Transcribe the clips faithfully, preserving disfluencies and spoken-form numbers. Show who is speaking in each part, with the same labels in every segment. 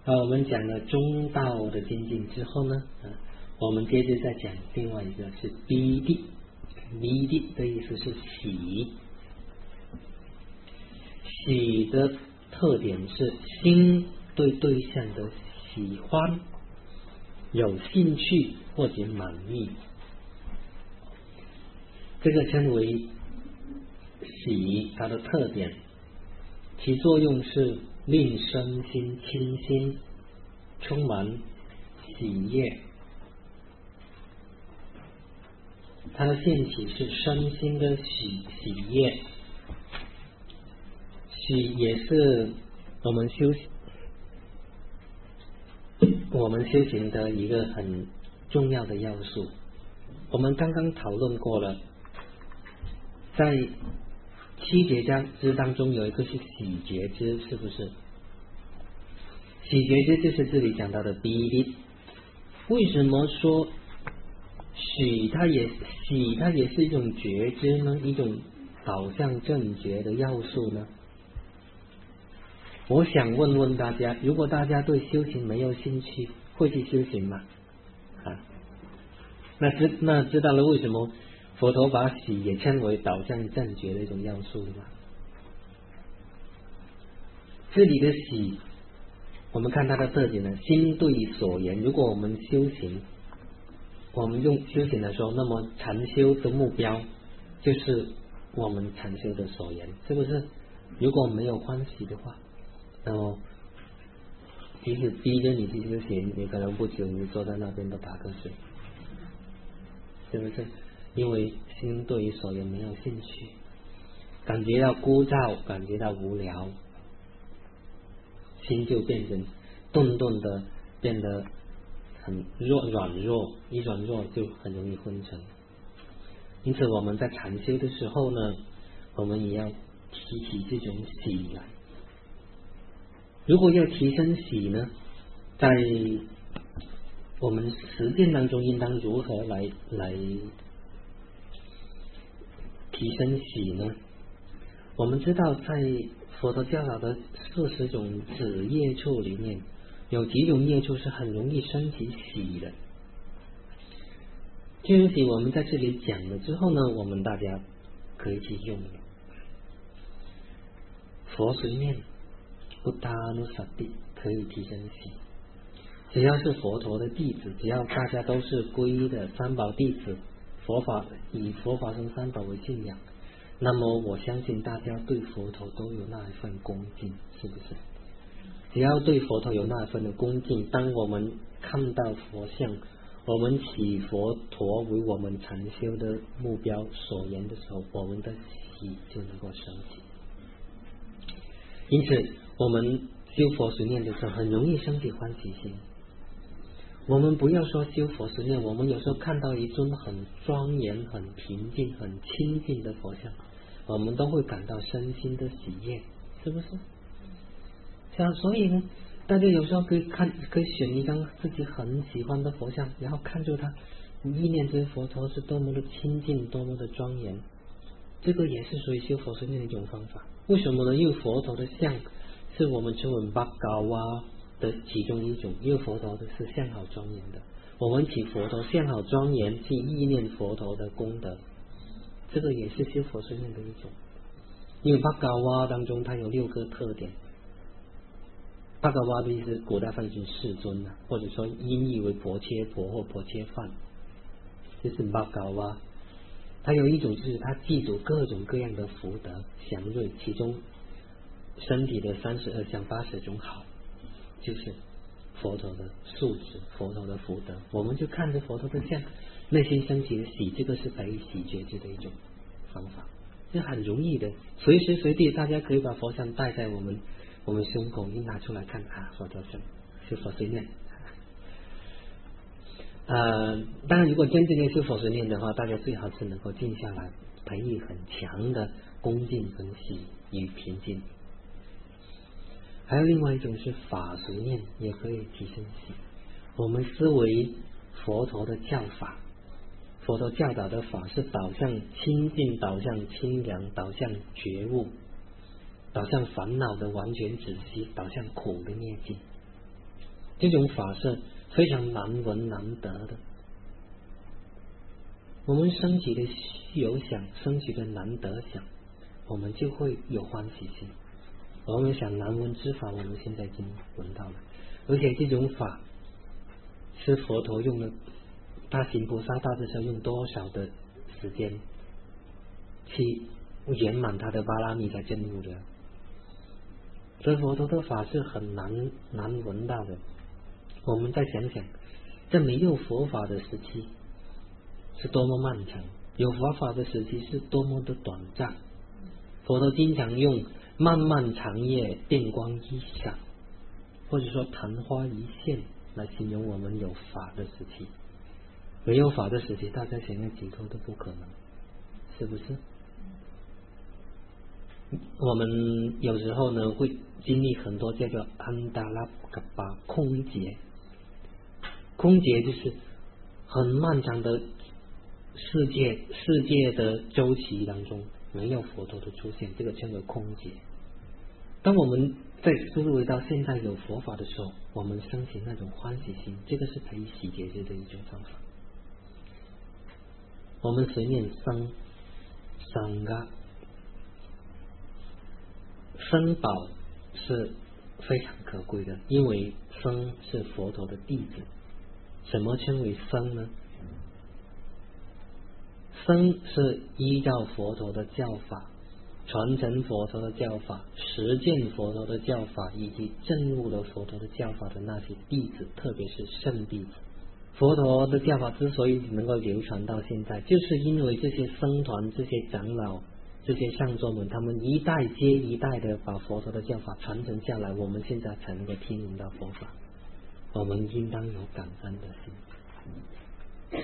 Speaker 1: 好，我们讲了中道的精进之后呢，啊，我们接着再讲另外一个是逼地。逼地的意思是喜，喜的特点是心对对象的喜欢、有兴趣或者满意，这个称为喜。它的特点，其作用是令身心清新，充满喜悦。它的兴起是身心的喜喜悦，喜也是我们修我们修行的一个很重要的要素。我们刚刚讨论过了，在七觉支当中有一个是喜觉支，是不是？喜觉支就是这里讲到的逼地。为什么说喜它也喜它也是一种觉知呢？一种导向正觉的要素呢？我想问问大家，如果大家对修行没有兴趣，会去修行吗？啊，那知那知道了为什么佛陀把喜也称为导向正觉的一种要素了吗？这里的喜，我们看它的特点呢，心对所言。如果我们修行，我们用修行的时候，那么禅修的目标就是我们禅修的所言，是不是？如果没有欢喜的话，那么即使逼着你去修行，你可能不久你坐在那边都打瞌睡，是不是？因为心对于所言没有兴趣，感觉到枯燥，感觉到无聊，心就变成顿顿的，变得很弱软弱，一软弱就很容易昏沉。因此我们在禅修的时候呢，我们也要提起这种喜来。如果要提升喜呢，在我们实践当中应当如何来来提升喜呢？我们知道在佛陀教导的四十种子业处里面，有几种业处是很容易升起喜的。这种喜我们在这里讲了之后呢，我们大家可以去用了。佛随念、布达努萨蒂可以提升喜。只要是佛陀的弟子，只要大家都是皈依的三宝弟子，佛法以佛法僧三宝为信仰，那么我相信大家对佛陀都有那一份恭敬，是不是？只要对佛陀有那一份的恭敬，当我们看到佛像，我们起佛陀为我们禅修的目标所言的时候，我们的喜就能够升起。因此我们修佛随念的时候很容易升起欢喜心。我们不要说修佛随念，我们有时候看到一尊很庄严、很平静、很清净的佛像，我们都会感到身心的喜悦，是不是？这样，所以呢，大家有时候可以看，可以选一张自己很喜欢的佛像，然后看住它，意念这佛陀是多么的清净，多么的庄严。这个也是属于修佛随念的一种方法。为什么呢？因为佛陀的像是我们称为巴嘎哇的其中一种，因为佛陀的是相好庄严的，我们起佛陀相好庄严去意念佛陀的功德，这个也是修佛随念的一种。因为巴嘎哇当中它有六个特点，巴嘎哇的意思古代翻译成世尊啊，或者说音译为婆切婆或婆切饭，这是巴嘎哇。它有一种就是它记住各种各样的福德祥瑞，其中身体的三十二相八十种好，就是佛陀的素质，佛陀的福德。我们就看着佛陀的像，内心升起的喜，这个是得以喜觉知的一种方法，这很容易的，随时随地大家可以把佛像戴在我们我们胸口，一拿出来看啊，佛陀像是佛随念。呃，当然如果真正的修佛随念的话，大家最好是能够静下来，培育很强的恭敬跟喜与平静。还有另外一种是法随念，也可以提升喜。我们思维佛陀的教法，佛陀教导的法是导向清净，导向清凉，导向觉悟，导向烦恼的完全止息，导向苦的灭尽。 这种法是非常难闻难得的。我们升起的虚有想，升起的难得想，我们就会有欢喜心。我们想难闻之法，我们现在已经闻到了，而且这种法是佛陀用了，他行菩萨道的时候用多少的时间去圆满他的巴拉密才证悟的。所以佛陀的法是很难难闻到的。我们再想想，这没有佛法的时期是多么漫长，有佛法的时期是多么的短暂。佛陀经常用漫漫长夜，电光一闪，或者说昙花一现来形容我们有法的时期。没有法的时期，大家想要解脱都不可能，是不是？我们有时候呢会经历很多叫做安达拉嘎巴空劫，空劫就是很漫长的世界世界的周期当中没有佛陀的出现，这个称为空劫。当我们在思维到现在有佛法的时候，我们升起那种欢喜心，这个是可以洗劫这的一种方法。我们随念僧僧噶，僧宝是非常可贵的，因为僧是佛陀的弟子。什么称为僧呢？僧是依照佛陀的教法，传承佛陀的教法，实践佛陀的教法，以及证悟了佛陀的教法的那些弟子，特别是圣弟子。佛陀的教法之所以能够流传到现在，就是因为这些僧团、这些长老、这些上座们，他们一代接一代的把佛陀的教法传承下来，我们现在才能够听闻到佛法。我们应当有感恩的心。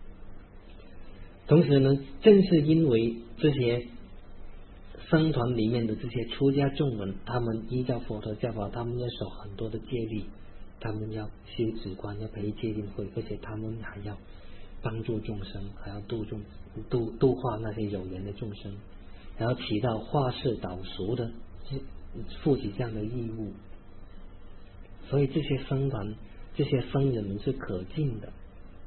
Speaker 1: 同时呢，正是因为这些僧团里面的这些出家众们，他们依照佛陀教法，他们要守很多的戒律，他们要修止观，要培戒定慧，而且他们还要帮助众生，还要度众度度化那些有缘的众生，还要起到化世导俗的，负起这样的义务。所以这些僧团、这些僧人们是可敬的。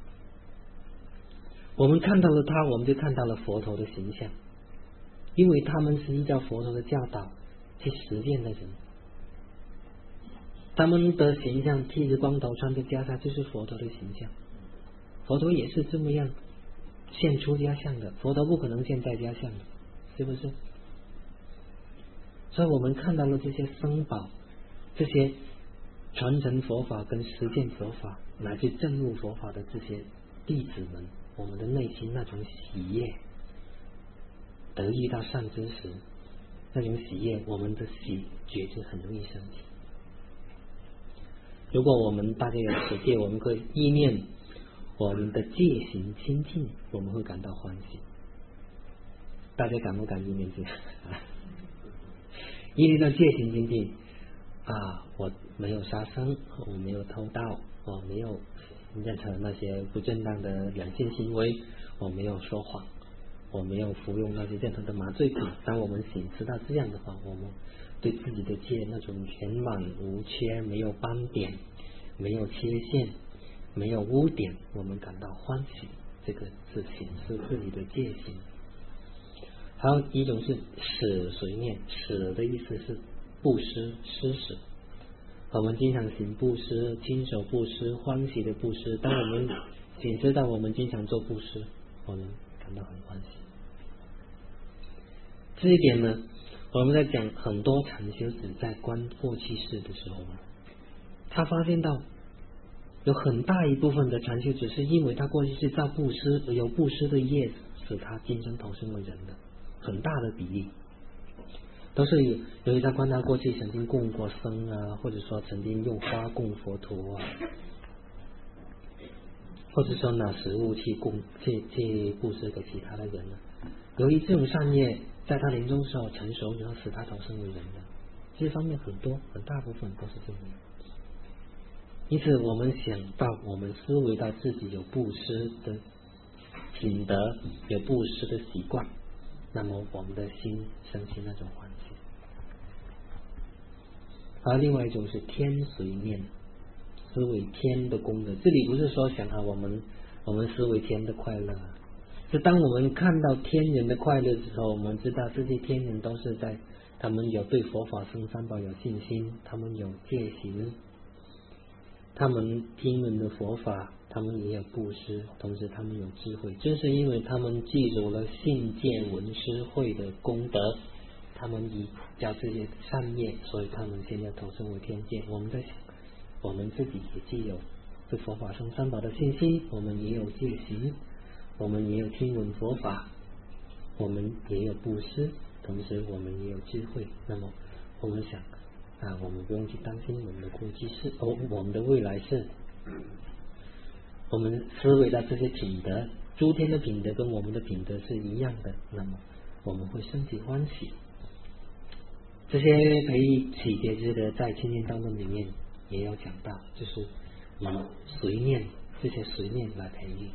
Speaker 1: 我们看到了他，我们就看到了佛陀的形象，因为他们是依照佛陀的教导去实践的人。他们的形象剃着光头，穿着袈裟，就是佛陀的形象。佛陀也是这么样现出家相的，佛陀不可能现在家相的，是不是？所以我们看到了这些僧宝，这些传承佛法跟实践佛法乃至证悟佛法的这些弟子们，我们的内心那种喜悦，得遇到善知识，那种喜悦，我们的喜觉就很容易升起。如果我们大家有持戒，我们可以意念我们的戒行清净，我们会感到欢喜。大家敢不敢意念这个？意念到戒行清净啊，我没有杀生，我没有偷盗，我没有任何那些不正当的两性行为，我没有说谎，我没有服用那些任何的麻醉品。当我们醒知道这样的话，我们对自己的戒那种圆满无缺，没有斑点，没有缺陷，没有污点，我们感到欢喜。这个是显示自己的戒行。还有一种是舍随念，舍的意思是布施施舍。我们经常行布施，亲手布施，欢喜的布施。当我们显知道我们经常做布施，我们感到很欢喜。这一点呢，我们在讲很多禅修子在观过去世的时候，他发现到有很大一部分的禅修子是因为他过去是造布施，而有布施的业使他今生投生为人的，很大的比例都是有由于他观他过去曾经供过僧啊，或者说曾经用花供佛陀啊，或者说拿食物去供去去布施给其他的人呢、啊。由于这种善业在他临终时候成熟，然后使他投生为人的，这方面很多很大部分都是这样。因此我们想到我们思维到自己有布施的品德，有布施的习惯，那么我们的心升起那种欢喜。而另外一种是天随念， 思维天的功德。这里不是说想啊，我们我们思维天的快乐，是当我们看到天人的快乐的时候，我们知道这些天人都是在，他们有对佛法僧三宝有信心，他们有戒行，他们听闻的佛法，他们也有布施，同时他们有智慧。正是因为他们记住了信戒闻施慧的功德，他们以教这些善业，所以他们现在投生为天界。我们在想，我们自己也既有对佛法僧三宝的信心，我们也有戒行，我们也有听闻佛法，我们也有布施，同时我们也有智慧。那么我们想啊，我们不用去担心我们的过去世，哦，我们的未来世，我们思维的这些品德，诸天的品德跟我们的品德是一样的，那么我们会升起欢喜。这些培育喜节之德在清净道论里面也有讲到，就是以随念这些随念来培育。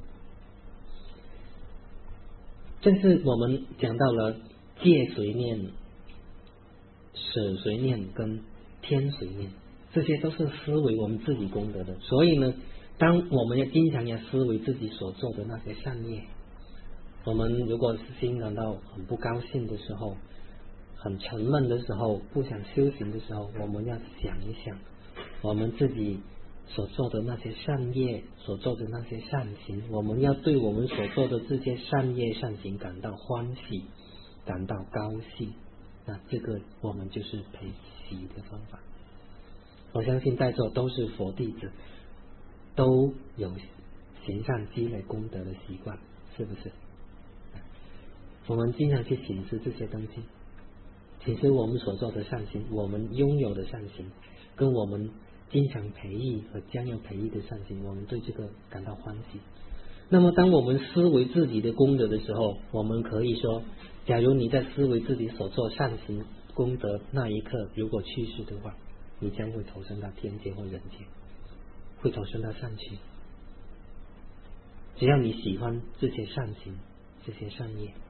Speaker 1: 正是我们讲到了戒随念、舍随念跟天随念，这些都是思维我们自己功德的。所以呢，当我们要经常要思维自己所做的那些善业，我们如果是心感到很不高兴的时候，很沉闷的时候，不想修行的时候，我们要想一想我们自己所做的那些善业，所做的那些善行，我们要对我们所做的这些善业善行感到欢喜，感到高兴，那这个我们就是培喜的方法。我相信在座都是佛弟子，都有行善积累功德的习惯，是不是？我们经常去省思这些东西，其实我们所做的善行，我们拥有的善行，跟我们经常培育和将要培育的善行，我们对这个感到欢喜。那么当我们思维自己的功德的时候，我们可以说，假如你在思维自己所做善行功德那一刻，如果去世的话，你将会投生到天界或人间，会投生到善趣。只要你喜欢这些善行，这些善业，